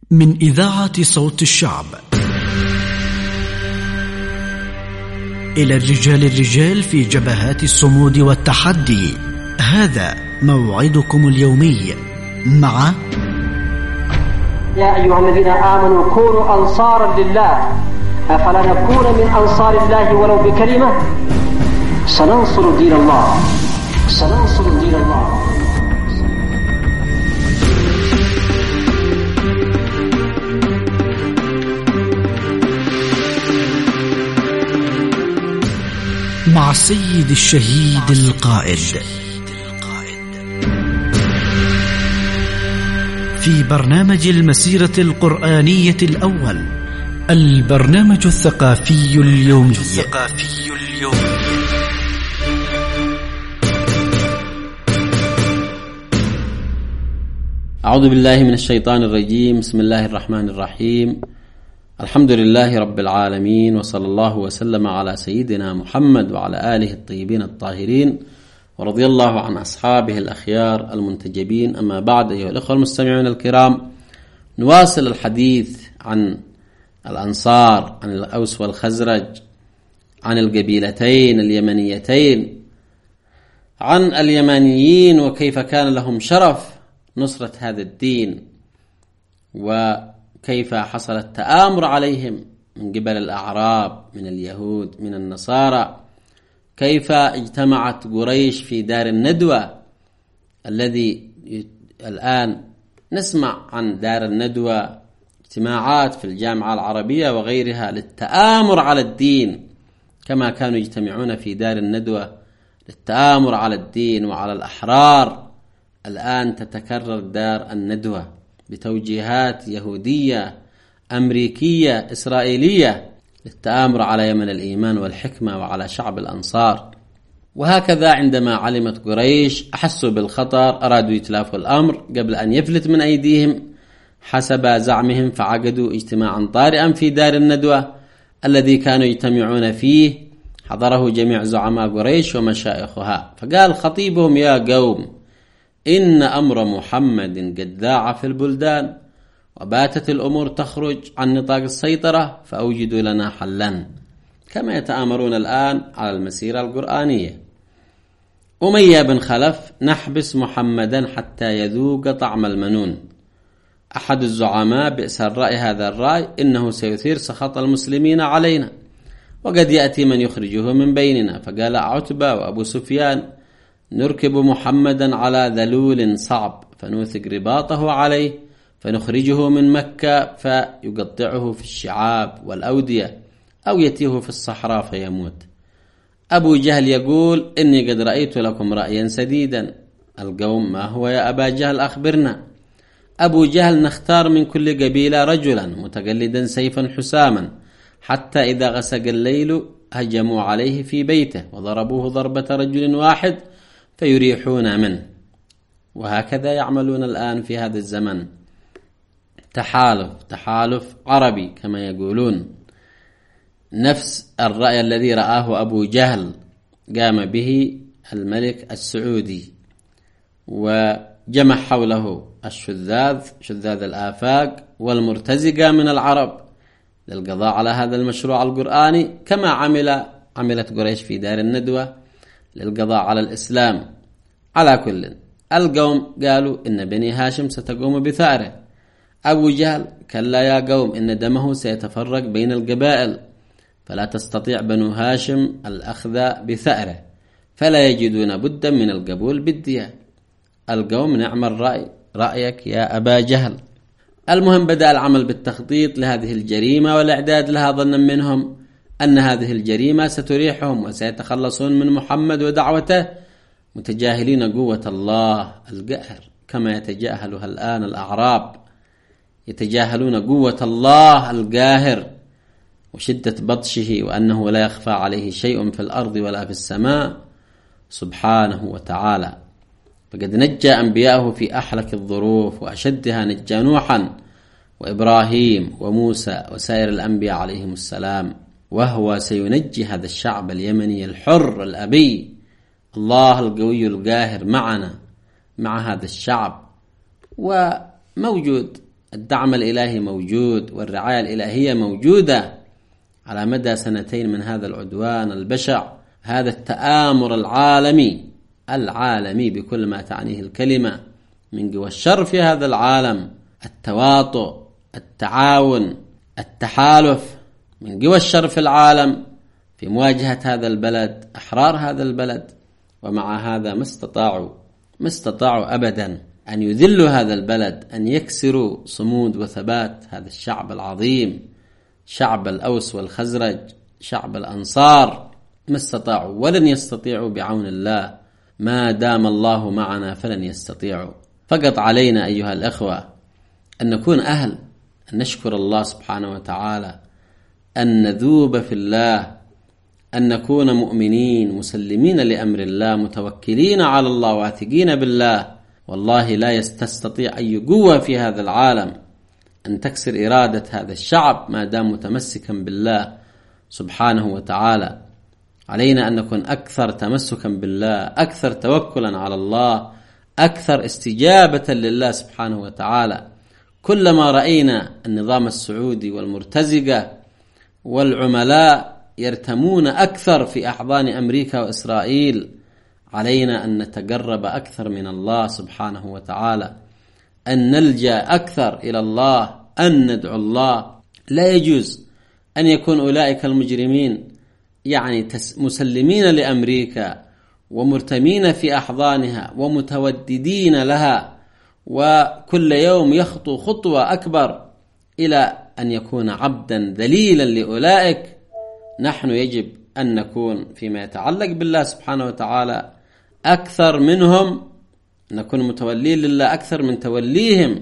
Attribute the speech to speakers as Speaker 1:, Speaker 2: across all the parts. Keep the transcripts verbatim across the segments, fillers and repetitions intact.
Speaker 1: من إذاعة صوت الشعب إلى الرجال الرجال في جبهات الصمود والتحدي. هذا موعدكم اليومي مع
Speaker 2: يا أيها الذين آمنوا كونوا أنصارا لله أفلا نكون من أنصار الله ولو بكلمة. سننصر دين الله سننصر دين الله.
Speaker 1: مع السيد الشهيد القائد في برنامج المسيرة القرآنية الأول، البرنامج الثقافي اليومي. الثقافي اليومي.
Speaker 3: أعوذ بالله من الشيطان الرجيم. بسم الله الرحمن الرحيم. الحمد لله رب العالمين، وصلى الله وسلم على سيدنا محمد وعلى آله الطيبين الطاهرين، ورضي الله عن أصحابه الأخيار المنتجبين. أما بعد، أيها الأخوة المستمعون الكرام، نواصل الحديث عن الأنصار، عن الأوس والخزرج، عن القبيلتين اليمنيتين، عن اليمنيين وكيف كان لهم شرف نصرة هذا الدين، وكيف حصل التآمر عليهم من قبل الأعراب، من اليهود، من النصارى، كيف اجتمعت قريش في دار الندوة الذي الآن نسمع عن دار الندوة، اجتماعات في الجامعة العربية وغيرها للتآمر على الدين، كما كانوا يجتمعون في دار الندوة للتآمر على الدين وعلى الأحرار. الآن تتكرر دار الندوة بتوجيهات يهودية أمريكية إسرائيلية للتآمر على يمن الإيمان والحكمة وعلى شعب الأنصار. وهكذا عندما علمت قريش أحسوا بالخطر، أرادوا يتلافوا الأمر قبل أن يفلت من أيديهم حسب زعمهم، فعقدوا اجتماعا طارئا في دار الندوة الذي كانوا يجتمعون فيه. حضره جميع زعماء قريش ومشايخها، فقال خطيبهم: يا قوم، إن أمر محمد قد ذاع في البلدان، وباتت الأمور تخرج عن نطاق السيطرة، فأوجدوا لنا حلا، كما يتآمرون الآن على المسيرة القرآنية. أمية بن خلف: نحبس محمدا حتى يذوق طعم المنون. أحد الزعماء بئس الرأي هذا الرأي، إنه سيثير سخط المسلمين علينا، وقد يأتي من يخرجه من بيننا. فقال عتبة وأبو سفيان: نركب محمدا على ذلول صعب، فنوثق رباطه عليه، فنخرجه من مكة فيقطعه في الشعاب والأودية، أو يتيه في الصحراء فيموت. أبو جهل يقول: إني قد رأيت لكم رأيا سديدا. القوم: ما هو يا أبا جهل؟ أخبرنا. أبو جهل: نختار من كل قبيلة رجلا متقلدا سيفا حساما، حتى إذا غسق الليل هجموا عليه في بيته وضربوه ضربة رجل واحد فيريحون منه. وهكذا يعملون الآن في هذا الزمن، تحالف تحالف عربي كما يقولون. نفس الرأي الذي رآه أبو جهل قام به الملك السعودي، وجمع حوله الشذاذ شذاذ الآفاق والمرتزقة من العرب للقضاء على هذا المشروع القرآني، كما عمل عملت قريش في دار الندوة للقضاء على الإسلام. على كل، القوم قالوا إن بني هاشم ستقوم بثأره. أبو جهل: كلا يا قوم، إن دمه سيتفرق بين القبائل، فلا تستطيع بنو هاشم الأخذ بثأره، فلا يجدون بدا من القبول بالدية. القوم: نعم الرأي، رأيك يا أبا جهل. المهم بدأ العمل بالتخطيط لهذه الجريمة والإعداد لها، ظنا منهم أن هذه الجريمة ستريحهم وسيتخلصون من محمد ودعوته، متجاهلين قوة الله القاهر كما يتجاهلها الآن الأعراب، يتجاهلون قوة الله القاهر وشدة بطشه، وأنه لا يخفى عليه شيء في الأرض ولا في السماء سبحانه وتعالى. فقد نجى أنبياءه في أحلك الظروف وأشدها، نجى نوحا وإبراهيم وموسى وسائر الأنبياء عليهم السلام، وهو سينجي هذا الشعب اليمني الحر الأبي. الله القوي القاهر معنا، مع هذا الشعب، وموجود الدعم الإلهي موجود والرعاية الإلهية موجودة على مدى سنتين من هذا العدوان البشع، هذا التآمر العالمي العالمي بكل ما تعنيه الكلمة من قوى الشر في هذا العالم، التواطؤ، التعاون، التحالف من قوى الشر في العالم في مواجهة هذا البلد، أحرار هذا البلد. ومع هذا ما استطاعوا ما استطاعوا أبدا أن يذلوا هذا البلد، أن يكسروا صمود وثبات هذا الشعب العظيم، شعب الأوس والخزرج، شعب الأنصار. ما استطاعوا ولن يستطيعوا بعون الله، ما دام الله معنا فلن يستطيعوا. فقط علينا أيها الأخوة أن نكون أهل أن نشكر الله سبحانه وتعالى، أن نذوب في الله، أن نكون مؤمنين مسلمين لأمر الله، متوكلين على الله، واثقين بالله. والله لا تستطيع أي قوة في هذا العالم أن تكسر إرادة هذا الشعب ما دام متمسكا بالله سبحانه وتعالى. علينا أن نكون أكثر تمسكا بالله، أكثر توكلا على الله، أكثر استجابة لله سبحانه وتعالى. كلما رأينا النظام السعودي والمرتزقة والعملاء يرتمون أكثر في أحضان أمريكا وإسرائيل، علينا أن نتقرب أكثر من الله سبحانه وتعالى، أن نلجأ أكثر إلى الله، أن ندعو الله. لا يجوز أن يكون أولئك المجرمين يعني مسلمين لأمريكا ومرتمين في أحضانها ومتوددين لها، وكل يوم يخطو خطوة أكبر إلى أن يكون عبدا ذليلا لأولئك. نحن يجب أن نكون فيما يتعلق بالله سبحانه وتعالى أكثر منهم، نكون متولين لله أكثر من توليهم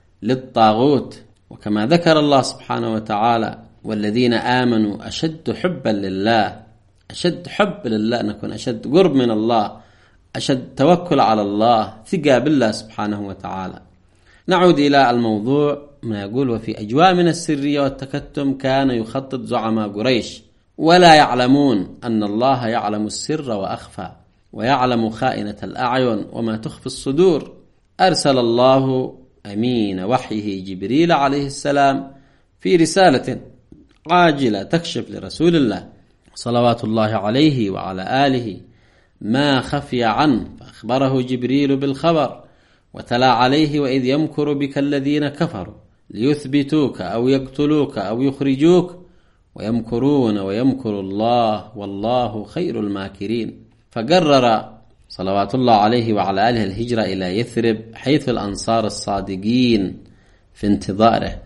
Speaker 3: للطاغوت. وكما ذكر الله سبحانه وتعالى: والذين آمنوا أشد حبا لله. أشد حب لله، نكون أشد قرب من الله، أشد توكل على الله، ثقة بالله سبحانه وتعالى. نعود إلى الموضوع ما يقول: وفي أجواء من السرية والتكتم كان يخطط زعماء قريش ولا يعلمون أن الله يعلم السر وأخفى ويعلم خائنة الأعين وما تخفي الصدور. أرسل الله أمين وحيه جبريل عليه السلام في رسالة عاجلة تكشف لرسول الله صلوات الله عليه وعلى آله ما خفي عنه، فأخبره جبريل بالخبر وتلا عليه: وإذ يمكر بك الذين كفروا ليثبتوك أو يقتلوك أو يخرجوك ويمكرون ويمكر الله والله خير الماكرين. فقرر صلوات الله عليه وعلى آله الهجرة إلى يثرب، حيث الأنصار الصادقين في انتظاره،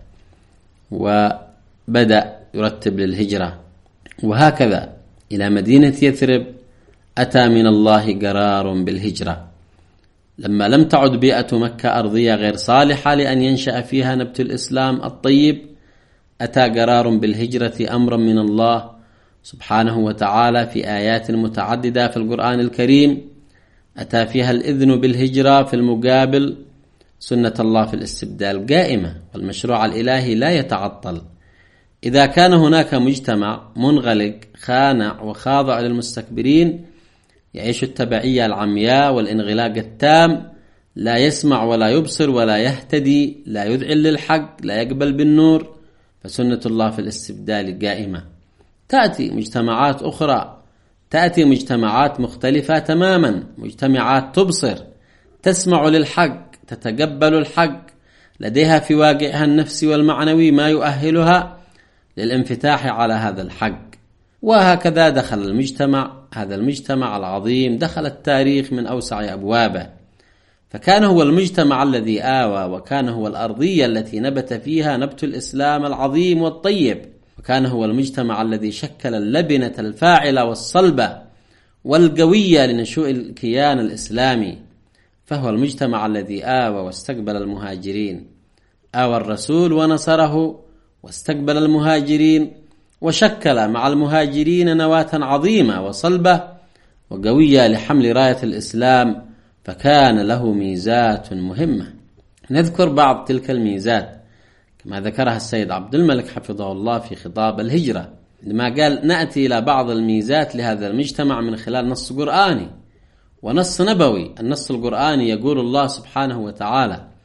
Speaker 3: وبدأ يرتب للهجرة. وهكذا إلى مدينة يثرب أتى من الله قرار بالهجرة. لما لم تعد بيئة مكة أرضية غير صالحة لأن ينشأ فيها نبت الإسلام الطيب، أتى قرار بالهجرة أمرا من الله سبحانه وتعالى في آيات متعددة في القرآن الكريم. أتى فيها الإذن بالهجرة، في المقابل سنة الله في الاستبدال قائمة، والمشروع الإلهي لا يتعطل. إذا كان هناك مجتمع منغلق خانع وخاضع للمستكبرين يعيش التبعية العمياء والانغلاق التام، لا يسمع ولا يبصر ولا يهتدي، لا يذعن للحق، لا يقبل بالنور، فسنة الله في الاستبدال قائمة. تأتي مجتمعات أخرى، تأتي مجتمعات مختلفة تماما، مجتمعات تبصر، تسمع للحق، تتقبل الحق، لديها في واقعها النفسي والمعنوي ما يؤهلها للانفتاح على هذا الحق. وهكذا دخل المجتمع، هذا المجتمع العظيم دخل التاريخ من أوسع أبوابه، فكان هو المجتمع الذي آوى، وكان هو الأرضية التي نبت فيها نبت الإسلام العظيم والطيب، وكان هو المجتمع الذي شكل اللبنة الفاعلة والصلبة والقوية لنشوء الكيان الإسلامي. فهو المجتمع الذي آوى واستقبل المهاجرين، آوى الرسول ونصره واستقبل المهاجرين، وشكل مع المهاجرين نواة عظيمة وصلبة وقوية لحمل راية الإسلام، فكان له ميزات مهمة. نذكر بعض تلك الميزات كما ذكرها السيد عبد الملك حفظه الله في خطاب الهجرة، لما قال: نأتي إلى بعض الميزات لهذا المجتمع من خلال نص قرآني ونص نبوي. النص القرآني يقول الله سبحانه وتعالى: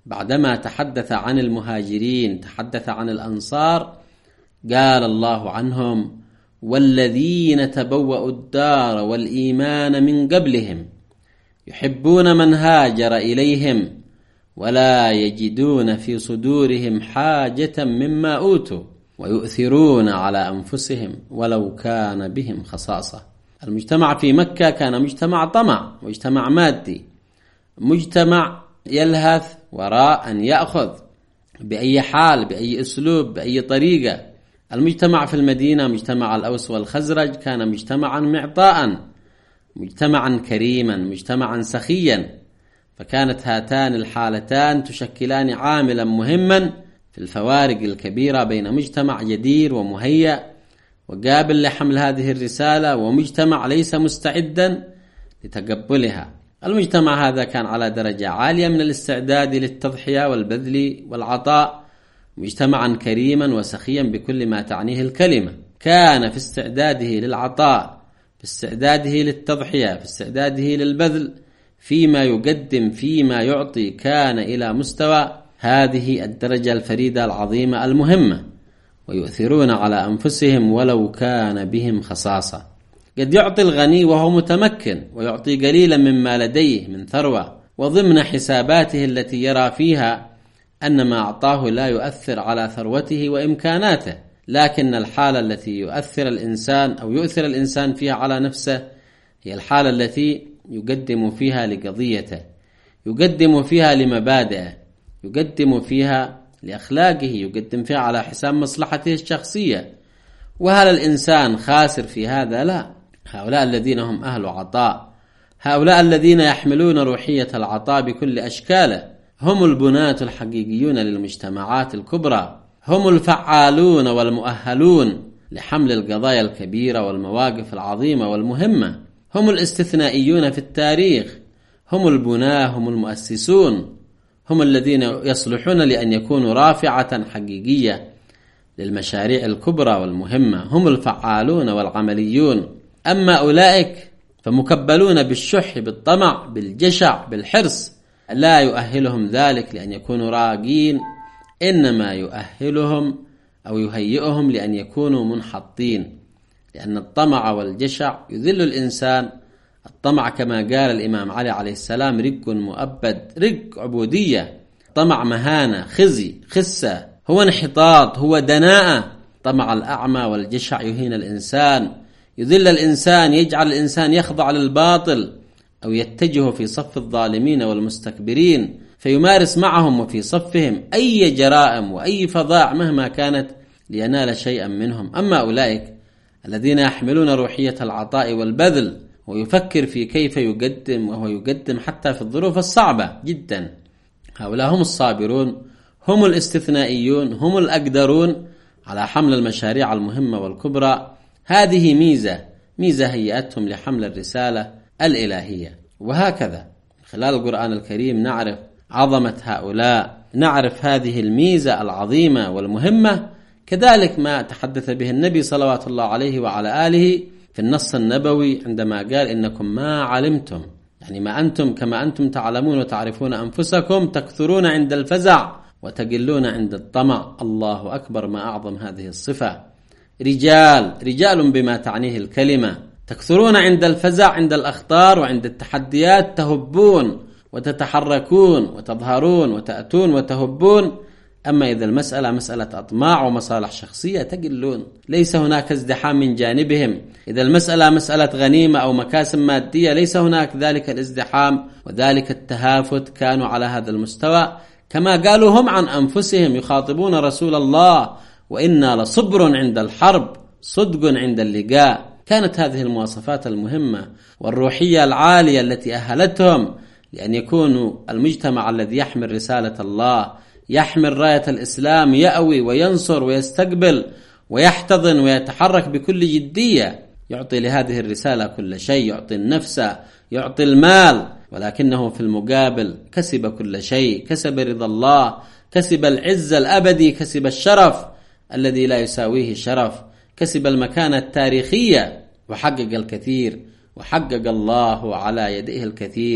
Speaker 3: بعدما تحدث عن المهاجرين تحدث عن الأنصار، قال الله عنهم: والذين تبوأوا الدار والإيمان من قبلهم يحبون من هاجر إليهم ولا يجدون في صدورهم حاجة مما أوتوا ويؤثرون على أنفسهم ولو كان بهم خصاصة. المجتمع في مكة كان مجتمع طمع، مجتمع مادي، مجتمع يلهث وراء أن يأخذ بأي حال، بأي أسلوب، بأي طريقة. المجتمع في المدينة، مجتمع الأوس والخزرج، كان مجتمعا معطاء، مجتمعا كريما، مجتمعا سخيا. فكانت هاتان الحالتان تشكلان عاملا مهما في الفوارق الكبيرة بين مجتمع جدير ومهيأ وقابل لحمل هذه الرسالة ومجتمع ليس مستعدا لتقبلها. المجتمع هذا كان على درجة عالية من الاستعداد للتضحية والبذل والعطاء، مجتمعا كريما وسخيا بكل ما تعنيه الكلمة. كان في استعداده للعطاء، في استعداده للتضحية، في استعداده للبذل، فيما يقدم، فيما يعطي، كان إلى مستوى هذه الدرجة الفريدة العظيمة المهمة. ويؤثرون على أنفسهم ولو كان بهم خصاصة. قد يعطي الغني وهو متمكن ويعطي قليلا مما لديه من ثروة، وضمن حساباته التي يرى فيها أن ما أعطاه لا يؤثر على ثروته وإمكاناته. لكن الحالة التي يؤثر الإنسان أو يؤثر الإنسان فيها على نفسه هي الحالة التي يقدم فيها لقضيته، يقدم فيها لمبادئه، يقدم فيها لأخلاقه، يقدم فيها على حساب مصلحته الشخصية. وهل الإنسان خاسر في هذا؟ لا. هؤلاء الذين هم أهل عطاء، هؤلاء الذين يحملون روحية العطاء بكل أشكاله، هم البناة الحقيقيون للمجتمعات الكبرى، هم الفعالون والمؤهلون لحمل القضايا الكبيرة والمواقف العظيمة والمهمة، هم الاستثنائيون في التاريخ، هم البناة، هم المؤسسون، هم الذين يصلحون لأن يكونوا رافعة حقيقية للمشاريع الكبرى والمهمة، هم الفعالون والعمليون. أما أولئك فمكبلون بالشح، بالطمع، بالجشع، بالحرص، لا يؤهلهم ذلك لأن يكونوا راقين، إنما يؤهلهم أو يهيئهم لأن يكونوا منحطين، لأن الطمع والجشع يذل الإنسان. الطمع كما قال الإمام علي عليه السلام رق مؤبد، رق عبودية، طمع مهانة، خزي، خسة، هو انحطاط، هو دناءة. طمع الأعمى والجشع يهين الإنسان، يذل الإنسان، يجعل الإنسان يخضع للباطل أو يتجه في صف الظالمين والمستكبرين فيمارس معهم وفي صفهم أي جرائم وأي فظاع مهما كانت لينال شيئا منهم. أما أولئك الذين يحملون روحية العطاء والبذل ويفكر في كيف يقدم، وهو يقدم حتى في الظروف الصعبة جدا، هؤلاء هم الصابرون، هم الاستثنائيون، هم الأقدرون على حمل المشاريع المهمة والكبرى. هذه ميزة ميزة هيئتهم لحمل الرسالة الإلهية. وهكذا خلال القرآن الكريم نعرف عظمة هؤلاء، نعرف هذه الميزة العظيمة والمهمة. كذلك ما تحدث به النبي صلوات الله عليه وعلى آله في النص النبوي عندما قال: إنكم ما علمتم، يعني ما أنتم كما أنتم تعلمون وتعرفون أنفسكم، تكثرون عند الفزع وتقلون عند الطمع. الله أكبر، ما أعظم هذه الصفة. رجال رجال بما تعنيه الكلمة، تكثرون عند الفزع، عند الأخطار وعند التحديات، تهبون وتتحركون وتظهرون وتأتون وتهبون. أما إذا المسألة مسألة أطماع ومصالح شخصية تقلون، ليس هناك ازدحام من جانبهم. إذا المسألة مسألة غنيمة أو مكاسب مادية ليس هناك ذلك الازدحام وذلك التهافت، كانوا على هذا المستوى كما قالوا هم عن أنفسهم يخاطبون رسول الله: وإنا لصبر عند الحرب، صدق عند اللقاء. كانت هذه المواصفات المهمة والروحية العالية التي أهلتهم لأن يكونوا المجتمع الذي يحمل رسالة الله، يحمل راية الإسلام، يأوي وينصر ويستقبل ويحتضن ويتحرك بكل جدية، يعطي لهذه الرسالة كل شيء، يعطي النفس، يعطي المال، ولكنه في المقابل كسب كل شيء، كسب رضا الله، كسب العز الأبدي، كسب الشرف الذي لا يساويه شرف، كسب المكانة التاريخية، وحقق الكثير، وحقق الله على يديه الكثير،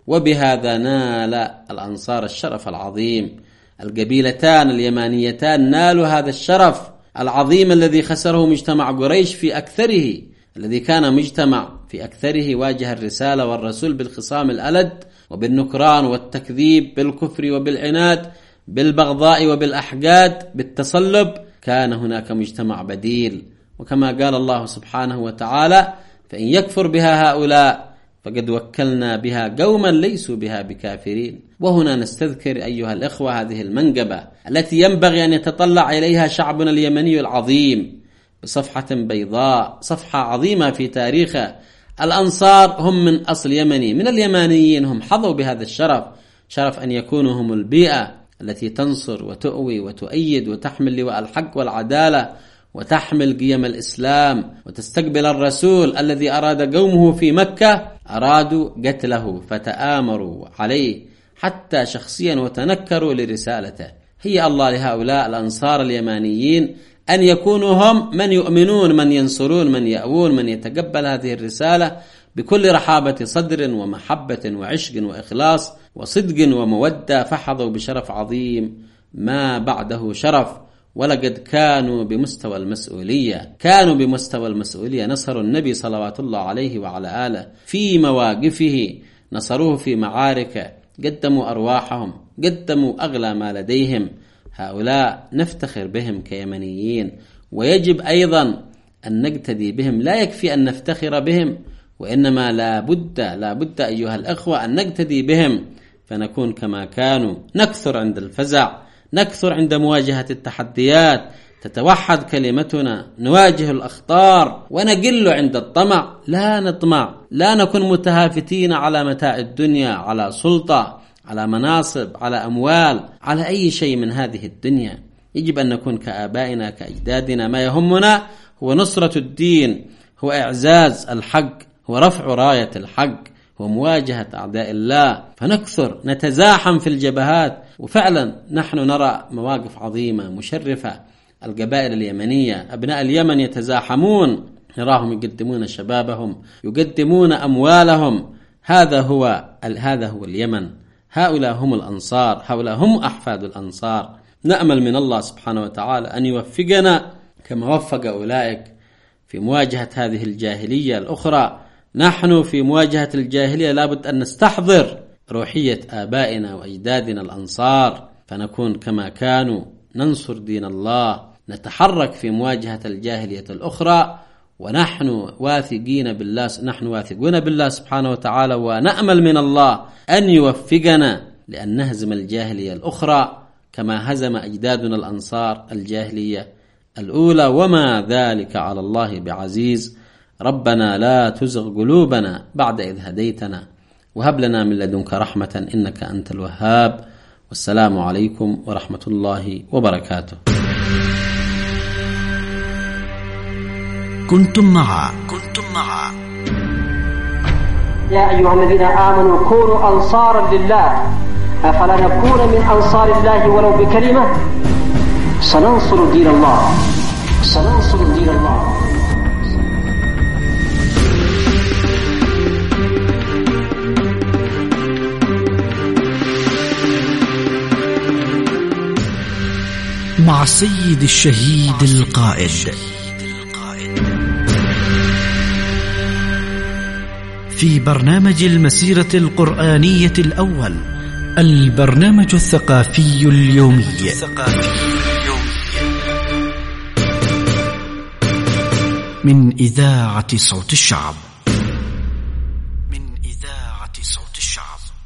Speaker 3: وبهذا نال الأنصار الشرف العظيم. القبيلتان اليمانيتان نالوا هذا الشرف العظيم الذي خسره مجتمع قريش في أكثره، الذي كان مجتمع في أكثره واجه الرسالة والرسول بالخصام الألد وبالنكران والتكذيب، بالكفر وبالعناد، بالبغضاء وبالأحقاد، بالتصلب. كان هناك مجتمع بديل، وكما قال الله سبحانه وتعالى: فإن يكفر بها هؤلاء فقد وكلنا بها قوما ليسوا بها بكافرين. وهنا نستذكر أيها الإخوة هذه المنقبة التي ينبغي أن يتطلع إليها شعبنا اليمني العظيم بصفحة بيضاء، صفحة عظيمة في تاريخه. الأنصار هم من أصل يمني، من اليمانيين، هم حظوا بهذا الشرف، شرف أن يكونوا هم البيئة التي تنصر وتؤوي وتؤيد وتحمل لواء الحق والعدالة وتحمل قيم الإسلام وتستقبل الرسول الذي أراد قومه في مكة، أرادوا قتله فتآمروا عليه حتى شخصيا وتنكروا لرسالته. هي الله لهؤلاء الأنصار اليمانيين أن يكونوا هم من يؤمنون، من ينصرون، من يأوون، من يتقبل هذه الرسالة بكل رحابة صدر ومحبة وعشق وإخلاص وصدق ومودة، فحظوا بشرف عظيم ما بعده شرف. ولقد كانوا بمستوى المسؤولية، كانوا بمستوى المسؤولية، نصروا النبي صلوات الله عليه وعلى آله في مواقفه، نصروه في معاركه، قدموا أرواحهم، قدموا أغلى ما لديهم. هؤلاء نفتخر بهم كيمنيين، ويجب أيضا أن نقتدي بهم. لا يكفي أن نفتخر بهم، وإنما لا بد لا بد أيها الأخوة أن نقتدي بهم فنكون كما كانوا. نكثر عند الفزع، نكثر عند مواجهة التحديات، تتوحد كلمتنا، نواجه الأخطار، ونقل عند الطمع. لا نطمع، لا نكون متهافتين على متاع الدنيا، على سلطة، على مناصب، على أموال، على أي شيء من هذه الدنيا. يجب أن نكون كآبائنا كأجدادنا. ما يهمنا هو نصرة الدين، هو إعزاز الحق، هو رفع راية الحق، هو مواجهة أعداء الله. فنكثر نتزاحم في الجبهات، وفعلا نحن نرى مواقف عظيمة مشرفة. القبائل اليمنية، أبناء اليمن يتزاحمون، نراهم يقدمون شبابهم، يقدمون أموالهم. هذا هو هذا هو اليمن. هؤلاء هم الأنصار، هؤلاء هم أحفاد الأنصار. نأمل من الله سبحانه وتعالى أن يوفقنا كما وفق أولئك في مواجهة هذه الجاهلية الأخرى. نحن في مواجهة الجاهلية لابد أن نستحضر روحية آبائنا وأجدادنا الأنصار، فنكون كما كانوا، ننصر دين الله، نتحرك في مواجهة الجاهلية الأخرى، ونحن واثقين بالله، نحن واثقون بالله سبحانه وتعالى، ونأمل من الله أن يوفقنا لأن نهزم الجاهلية الأخرى كما هزم أجدادنا الأنصار الجاهلية الأولى، وما ذلك على الله بعزيز. ربنا لا تزغ قلوبنا بعد إذ هديتنا، وهب لنا من لدنك رحمة إنك أنت الوهاب. والسلام عليكم ورحمة الله وبركاته.
Speaker 1: كنتم مع كنتم مع
Speaker 2: يا أيها الذين آمنوا كونوا أنصارا لله، أفلا نكون من أنصار الله ولو بكلمة؟ سننصر دين الله، سننصر دين الله.
Speaker 1: مع السيد الشهيد القائد في برنامج المسيرة القرآنية الأول، البرنامج الثقافي اليومي من إذاعة صوت الشعب. من إذاعة صوت الشعب.